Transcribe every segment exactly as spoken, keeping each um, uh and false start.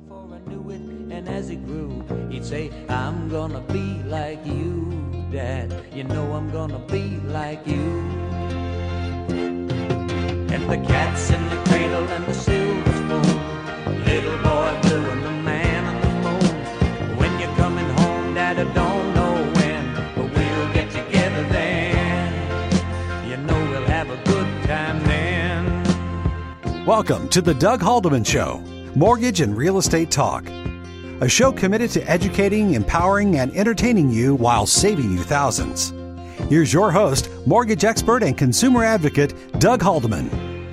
before I knew it, and as he grew, he'd say, I'm gonna be like you, Dad. You know I'm gonna be like you. And the cat's in the cradle and the silver spoon, little boy blue and the man on the moon. When you're coming home, Dad, I don't know when, but we'll get together then. You know we'll have a good time then. Welcome to the Doug Haldeman Show, Mortgage and Real Estate Talk, a show committed to educating, empowering, and entertaining you while saving you thousands. Here's your host, mortgage expert and consumer advocate, Doug Haldeman.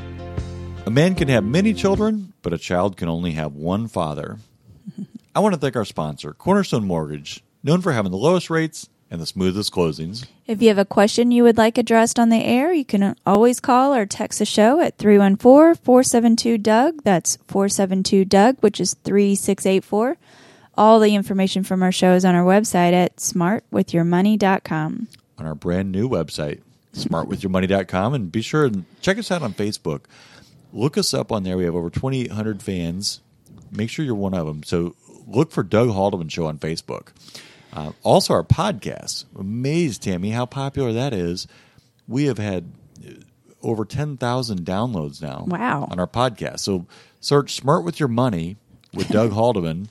A man can have many children, but a child can only have one father. I want to thank our sponsor, Cornerstone Mortgage, known for having the lowest rates and the smoothest closings. If you have a question you would like addressed on the air, you can always call or text the show at three one four, four seven two, D O U G. That's four seven two, D O U G, which is three six eight four. All the information from our show is on our website at smart with your money dot com. On our brand new website, smart with your money dot com, and be sure and check us out on Facebook. Look us up on there. We have over twenty-eight hundred fans. Make sure you're one of them. So look for Doug Haldeman Show on Facebook. Uh, also, our podcast. Amazed, Tammy, how popular that is. We have had over ten thousand downloads now. Wow. On our podcast. So search Smart With Your Money with Doug Haldeman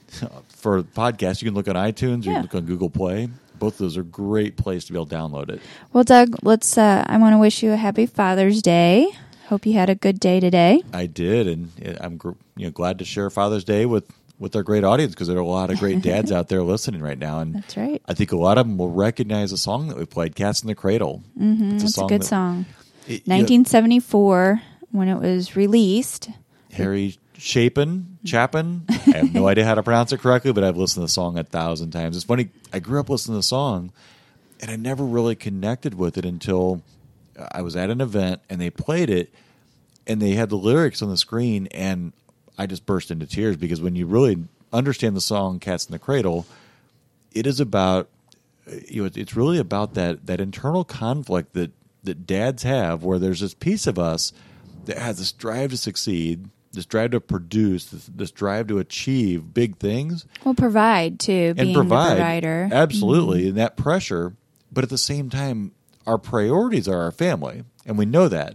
for podcast. You can look on iTunes or yeah. you can look on Google Play. Both of those are a great place to be able to download it. Well, Doug, let's. Uh, I want to wish you a happy Father's Day. Hope you had a good day today. I did, and I'm you know glad to share Father's Day with, with our great audience because there are a lot of great dads out there listening right now. And that's right. I think a lot of them will recognize the song that we played, "Cats in the Cradle." Mm-hmm. It's a That's song a good that, song. It, nineteen seventy-four, you know, when it was released. Harry Chapin, Chapin. I have no idea how to pronounce it correctly, but I've listened to the song a thousand times. It's funny. I grew up listening to the song, and I never really connected with it until I was at an event and they played it, and they had the lyrics on the screen, and I just burst into tears because when you really understand the song "Cats in the Cradle," it is about you know it's really about that that internal conflict that that dads have, where there's this piece of us that has this drive to succeed, this drive to produce, this, this drive to achieve big things. Well, provide, too, being and provide, the provider. Absolutely, mm-hmm. and that pressure. But at the same time, our priorities are our family, and we know that.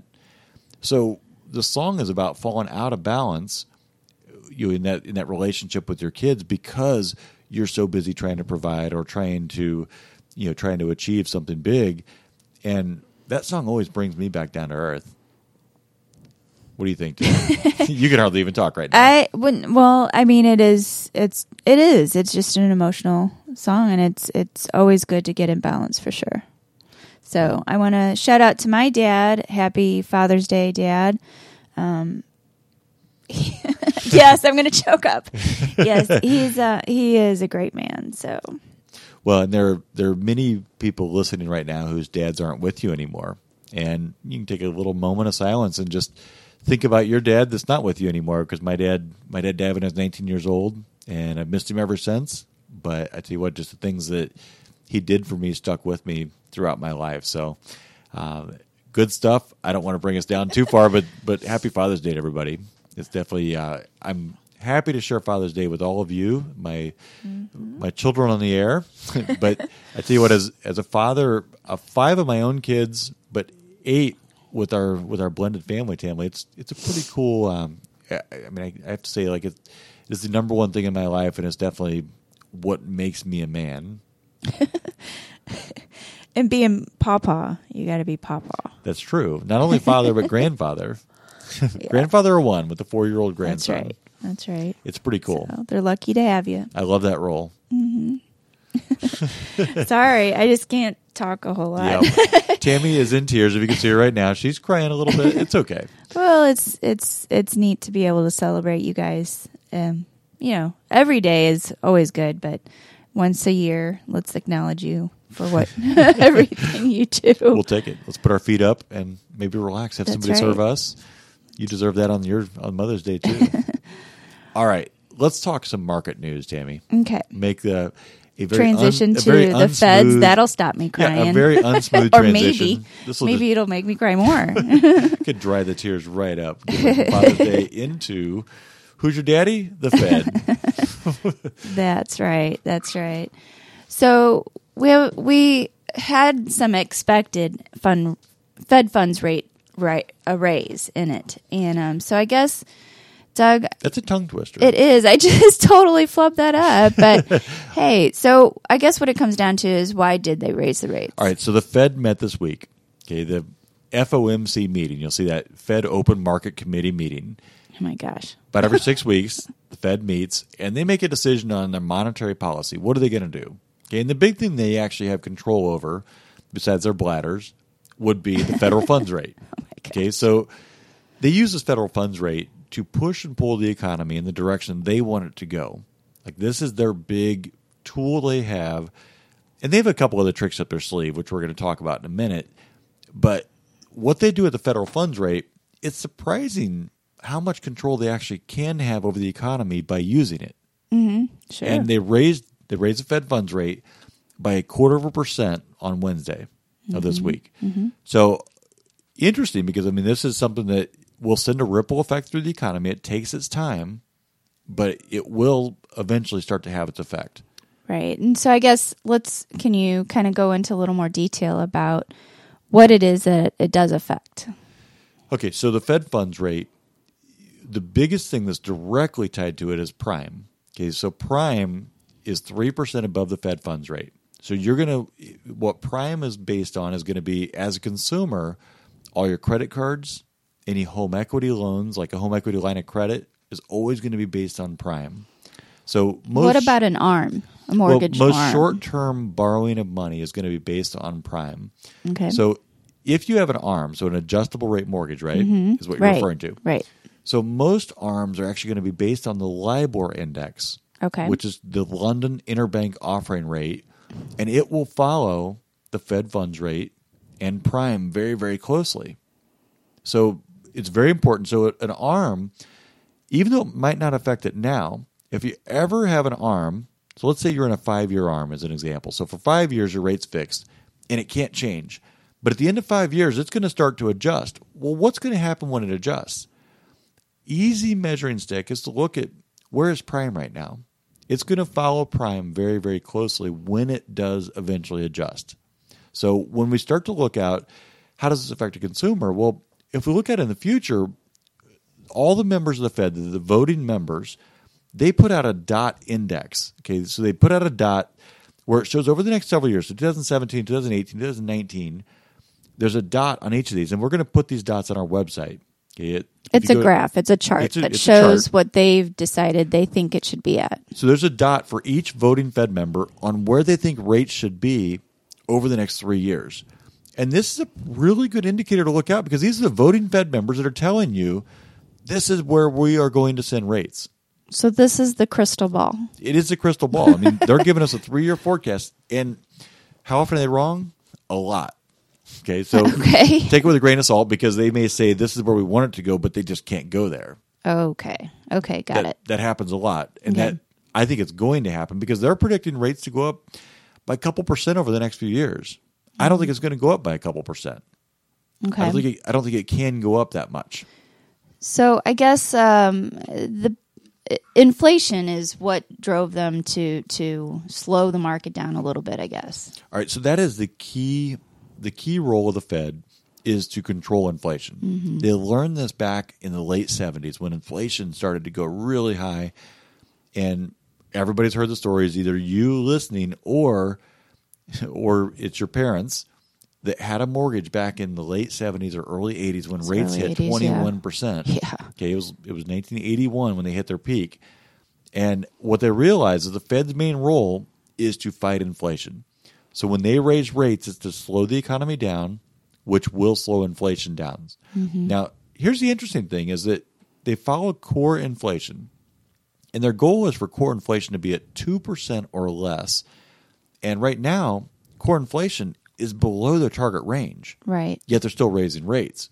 So the song is about falling out of balance you know, in that in that relationship with your kids because you're so busy trying to provide or trying to, you know, trying to achieve something big. And that song always brings me back down to earth. What do you think, Tim? You can hardly even talk right now. I wouldn't. Well, I mean, it is. It's. It is. It's just an emotional song, and it's. It's always good to get in balance for sure. So I want to shout out to my dad. Happy Father's Day, Dad. Um, yes, I'm going to choke up. Yes, he's. Uh, he is a great man. So. Well, and there there are many people listening right now whose dads aren't with you anymore, and you can take a little moment of silence and just think about your dad that's not with you anymore. Because my dad, my dad died when I was nineteen years old, and I've missed him ever since. But I tell you what, just the things that he did for me stuck with me throughout my life. So, uh, good stuff. I don't want to bring us down too far, but but happy Father's Day to everybody. It's definitely uh, I'm happy to share Father's Day with all of you, my mm-hmm. my children on the air. But I tell you what, as as a father of five of my own kids, but eight with our with our blended family, Tammy, it's it's a pretty cool. Um, I, I mean, I, I have to say, like it, it's the number one thing in my life, and it's definitely what makes me a man. And being papa, you got to be papa. That's true. Not only father, but grandfather. Yeah. Grandfather of one with a four-year-old grandson. That's right. That's right. It's pretty cool. So they're lucky to have you. I love that role. Mm-hmm. Sorry, I just can't talk a whole lot. Yep. Tammy is in tears. If you can see her right now, she's crying a little bit. It's okay. Well, it's it's it's neat to be able to celebrate you guys. Um, you know, every day is always good, but once a year, let's acknowledge you for what everything you do. We'll take it. Let's put our feet up and maybe relax. Have That's somebody right. serve us. You deserve that on your on Mother's Day too. All right, let's talk some market news, Tammy. Okay. Make the a very transition un, a to very the unsmooth, feds. That'll stop me crying. Yeah, a very unsmooth or transition. maybe, This'll maybe just, it'll make me cry more. could dry the tears right up. Father's Day into Who's your daddy? The Fed. That's right. That's right. So we we had some expected fund Fed funds rate right a raise in it, and um, so I guess Doug, That's a tongue twister. it is. I just totally flubbed that up. But hey, so I guess what it comes down to is why did they raise the rates? All right, so the Fed met this week. Okay, the F O M C meeting. You'll see that Fed Open Market Committee meeting. Oh my gosh. About every six weeks, the Fed meets, and they make a decision on their monetary policy. What are they going to do? Okay, and the big thing they actually have control over, besides their bladders, would be the federal funds rate. Oh my gosh. Okay, so they use this federal funds rate to push and pull the economy in the direction they want it to go. Like, this is their big tool they have. And they have a couple other tricks up their sleeve, which we're going to talk about in a minute. But what they do at the federal funds rate, it's surprising how much control they actually can have over the economy by using it. Mm-hmm. Sure. And they raised they raised the Fed funds rate by a quarter of a percent on Wednesday of this week. Mm-hmm. So interesting, because I mean, this is something that will send a ripple effect through the economy. It takes its time, but it will eventually start to have its effect. Right. And so I guess let's, can you kind of go into a little more detail about what it is that it does affect? Okay, so the Fed funds rate, the biggest thing that's directly tied to it is prime. Okay, so prime is three percent above the Fed funds rate. So you're going to, what prime is based on is going to be, as a consumer, all your credit cards, any home equity loans, like a home equity line of credit, is always going to be based on prime. So most, What about an ARM, a mortgage well, most ARM? short-term borrowing of money is going to be based on prime. Okay. So if you have an ARM, so an adjustable rate mortgage, right, Mm-hmm. is what you're Right. referring to. Right. So most ARMs are actually going to be based on the LIBOR index, Okay. which is the London Interbank Offering Rate, and it will follow the Fed funds rate and prime very, very closely. So it's very important. So an ARM, even though it might not affect it now, if you ever have an ARM, so let's say you're in a five-year ARM as an example. So for five years, your rate's fixed, and it can't change. But at the end of five years, it's going to start to adjust. Well, what's going to happen when it adjusts? Easy measuring stick is to look at where is prime right now. It's going to follow prime very, very closely when it does eventually adjust. So when we start to look out, how does this affect a consumer? Well, if we look at it in the future, all the members of the Fed, the, the voting members, they put out a dot index. Okay, so they put out a dot where it shows over the next several years, so twenty seventeen, twenty eighteen, twenty nineteen, there's a dot on each of these, and we're going to put these dots on our website. Okay, it, It's a graph. It's a chart It's a- that it's a shows chart. what they've decided they think it should be at. So there's a dot for each voting Fed member on where they think rates should be over the next three years. And this is a really good indicator to look out, because these are the voting Fed members that are telling you this is where we are going to send rates. So this is the crystal ball. It is a crystal ball. I mean, they're giving us a three-year forecast, and how often are they wrong? A lot. Okay, so Okay. take it with a grain of salt, because they may say this is where we want it to go, but they just can't go there. Okay. Okay. Got that, it. That happens a lot, and Okay. that I think it's going to happen, because they're predicting rates to go up by a couple percent over the next few years. I don't think it's going to go up by a couple percent. Okay. I don't think it, I don't think it can go up that much. So I guess um, the inflation is what drove them to to slow the market down a little bit, I guess. All right, so that is the key. The key role of the Fed is to control inflation. Mm-hmm. They learned this back in the late seventies when inflation started to go really high, and everybody's heard the stories. Either you listening or or it's your parents that had a mortgage back in the late seventies or early eighties when It's rates early hit eighties, yeah. twenty-one percent. Yeah. Okay, it was it was nineteen eighty-one when they hit their peak. And what they realized is the Fed's main role is to fight inflation. So when they raise rates, it's to slow the economy down, which will slow inflation down. Mm-hmm. Now, here's the interesting thing is that they follow core inflation. And their goal is for core inflation to be at two percent or less. And right now, core inflation is below their target range, Right. yet they're still raising rates.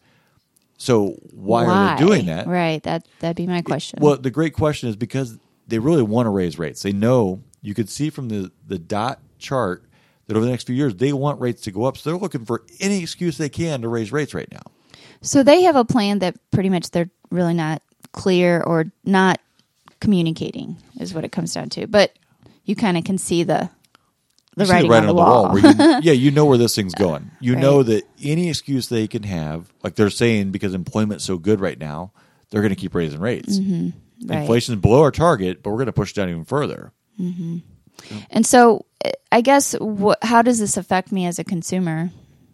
So why, are they doing that? Right. That that'd be my question. Well, the great question is because they really want to raise rates. They know, you could see from the, the dot chart that over the next few years, they want rates to go up. So they're looking for any excuse they can to raise rates right now. So they have a plan that pretty much they're really not clear or not communicating is what it comes down to. But you kind of can see the the You see writing the writing on the, on wall. where you, yeah, you know where this thing's going. You Right. know that any excuse they can have, like they're saying, because employment's so good right now, they're going to keep raising rates. Mm-hmm. Right. Inflation's below our target, but we're going to push down even further. Mm-hmm. And so, I guess, wh- how does this affect me as a consumer?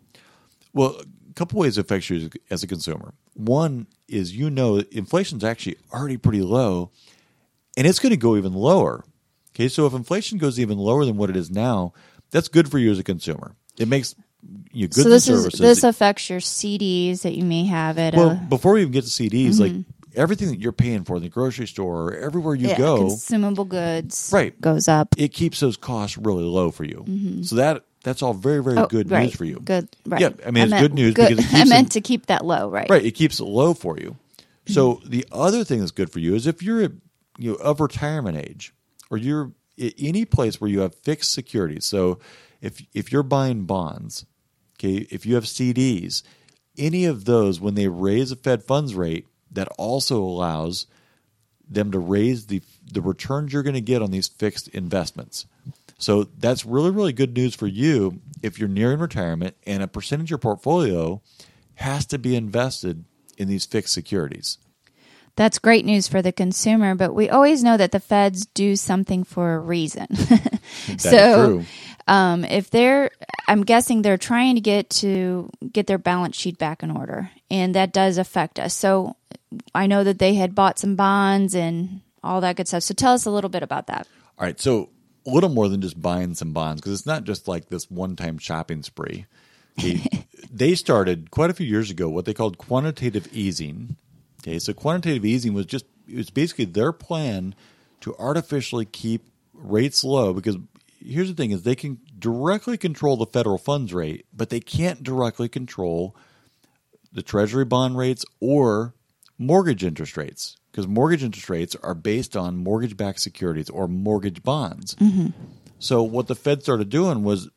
Well, a couple ways it affects you as a consumer. One is, you know, inflation's actually already pretty low, and it's going to go even lower. Okay, so if inflation goes even lower than what it is now, that's good for you as a consumer. It makes you goods So this and is services. this affects your C Ds that you may have at well, a before we even get to C Ds, Mm-hmm. like everything that you're paying for in the grocery store or everywhere you yeah, go, consumable goods Right. goes up. it keeps those costs really low for you. So that that's all very, very Oh, good right. news for you. Good, right? Yeah, I mean, it's meant good news good- because it I keeps meant them- to keep that low, right? Right, it keeps it low for you. So the other thing that's good for you is if you're at, you know, of retirement age, or you're at any place where you have fixed securities. So if if you're buying bonds, okay, if you have C Ds, any of those, when they raise the Fed funds rate, that also allows them to raise the the returns you're going to get on these fixed investments. So that's really, really good news for you if you're nearing retirement and a percentage of your portfolio has to be invested in these fixed securities. That's great news for the consumer, but we always know that the feds do something for a reason. That's so, true. Um, if they're, I'm guessing they're trying to get to get their balance sheet back in order, and that does affect us. So, I know that they had bought some bonds and all that good stuff. So, tell us a little bit about that. All right, so a little more than just buying some bonds, because it's not just like this one-time shopping spree. They, they started quite a few years ago what they called quantitative easing. Okay, so quantitative easing was just it was basically their plan to artificially keep rates low, because here's the thing is they can directly control the federal funds rate, but they can't directly control the treasury bond rates or mortgage interest rates, because mortgage interest rates are based on mortgage-backed securities or mortgage bonds. Mm-hmm. So what the Fed started doing was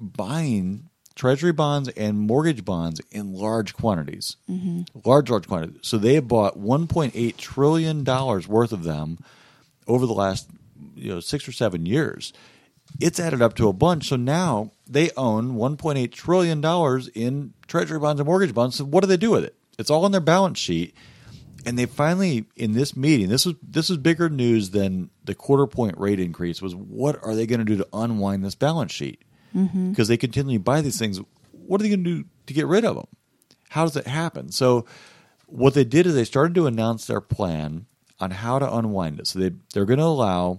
buying treasury bonds and mortgage bonds in large quantities, mm-hmm. large, large quantities. So they have bought one point eight trillion dollars worth of them over the last you know six or seven years. It's added up to a bunch. So now they own one point eight trillion dollars in treasury bonds and mortgage bonds. So what do they do with it? It's all on their balance sheet. And they finally, in this meeting, this was this is bigger news than the quarter point rate increase, was what are they going to do to unwind this balance sheet? Because mm-hmm. they continually buy these things. What are they going to do to get rid of them? How does it happen? So what they did is they started to announce their plan on how to unwind it. So they, they're going to allow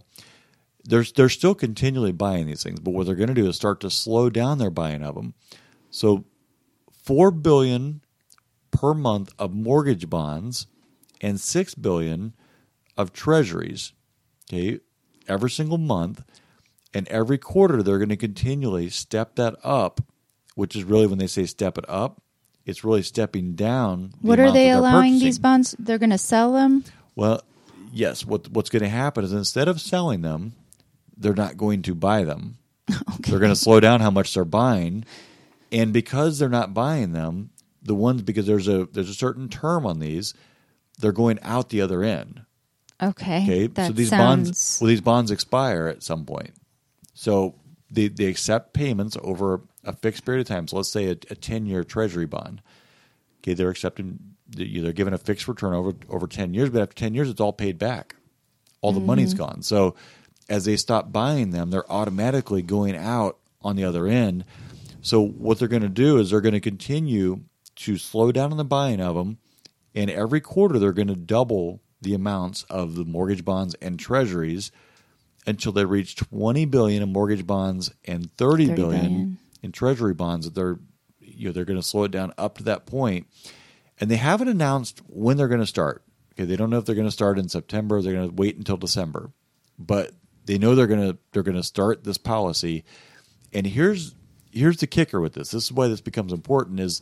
– they're, they're still continually buying these things, but what they're going to do is start to slow down their buying of them. So four billion dollars per month of mortgage bonds and six billion dollars of treasuries, okay, every single month. And every quarter, they're going to continually step that up, which is really when they say step it up, it's really stepping down. The What are amount they that they're allowing purchasing. these bonds? They're going to sell them? Well, yes. What What's going to happen is instead of selling them, they're not going to buy them. Okay. They're going to slow down how much they're buying, and because they're not buying them, the ones because there's a there's a certain term on these, they're going out the other end. Okay. Okay, That so these sounds... bonds well these bonds expire at some point. So they they accept payments over a fixed period of time. So let's say a, a ten-year treasury bond. Okay, they're accepting they're given a fixed return over over ten years, but after ten years it's all paid back. All the mm-hmm. money's gone. So as they stop buying them, they're automatically going out on the other end. So what they're going to do is they're going to continue to slow down on the buying of them, and every quarter they're going to double the amounts of the mortgage bonds and treasuries until they reach twenty billion dollars in mortgage bonds and thirty, thirty billion dollars in treasury bonds. That they're you know they're going to slow it down up to that point, and they haven't announced when they're going to start. Okay, they don't know if they're going to start in September or they're going to wait until December, but they know they're going to they're going to start this policy. And here's here's the kicker with this. This is why this becomes important. Is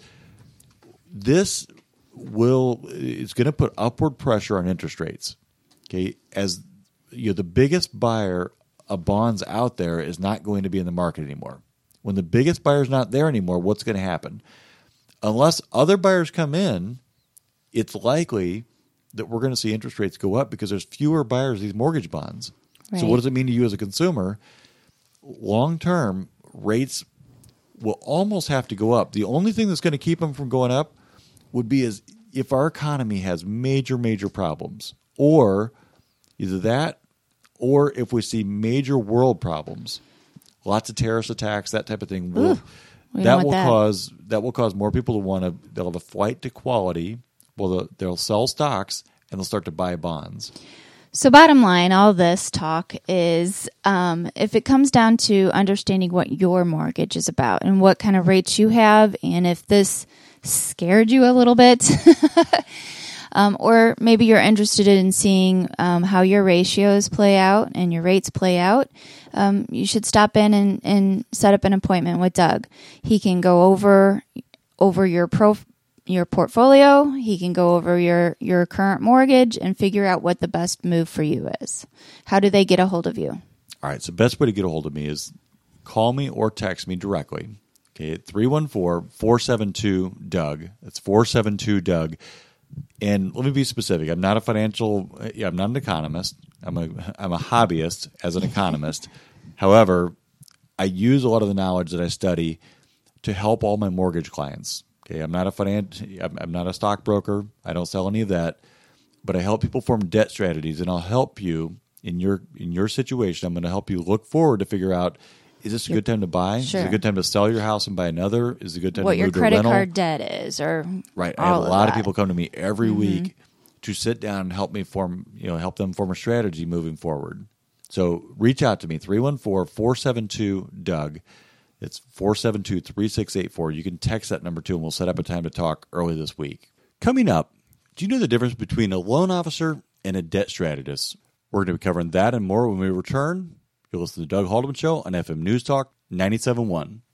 this will it's going to put upward pressure on interest rates. Okay, as you know, the biggest buyer of bonds out there is not going to be in the market anymore. When the biggest buyer is not there anymore, what's going to happen? Unless other buyers come in, it's likely that we're going to see interest rates go up because there's fewer buyers of these mortgage bonds. Right. So what does it mean to you as a consumer? Long term, rates will almost have to go up. The only thing that's going to keep them from going up would be is if our economy has major, major problems, or either that, or if we see major world problems, lots of terrorist attacks, that type of thing. Will, we don't that want will that. cause that will cause more people to want to. They'll have a flight to quality. Well, they'll, they'll sell stocks and they'll start to buy bonds. So bottom line, all this talk is um, if it comes down to understanding what your mortgage is about and what kind of rates you have, and if this scared you a little bit, um, or maybe you're interested in seeing um, how your ratios play out and your rates play out, um, you should stop in and, and set up an appointment with Doug. He can go over over your profile. Your portfolio, he can go over your, your current mortgage and figure out what the best move for you is. How do they get a hold of you? All right, so the best way to get a hold of me is call me or text me directly. Okay, at three one four, four seven two, D U G. That's four seven two, D U G. And let me be specific. I'm not a financial, yeah, I'm not an economist. I'm a I'm a hobbyist as an economist. However, I use a lot of the knowledge that I study to help all my mortgage clients. Okay, I'm not a finan- I'm, I'm not a stockbroker. I don't sell any of that, but I help people form debt strategies, and I'll help you in your in your situation. I'm going to help you look forward to figure out: is this a good time to buy? Sure. Is it a good time to sell your house and buy another? Is it a good time What to your move to credit rental? card debt is, or Right. I have a all of lot of that. people come to me every Mm-hmm. week to sit down and help me form, you know, help them form a strategy moving forward. So reach out to me, three one four, four seven two, D U G. It's four seven two, three six eight four. You can text that number too, and we'll set up a time to talk early this week. Coming up, do you know the difference between a loan officer and a debt strategist? We're going to be covering that and more when we return. You'll listen to the Doug Haldeman Show on F M News Talk ninety-seven point one.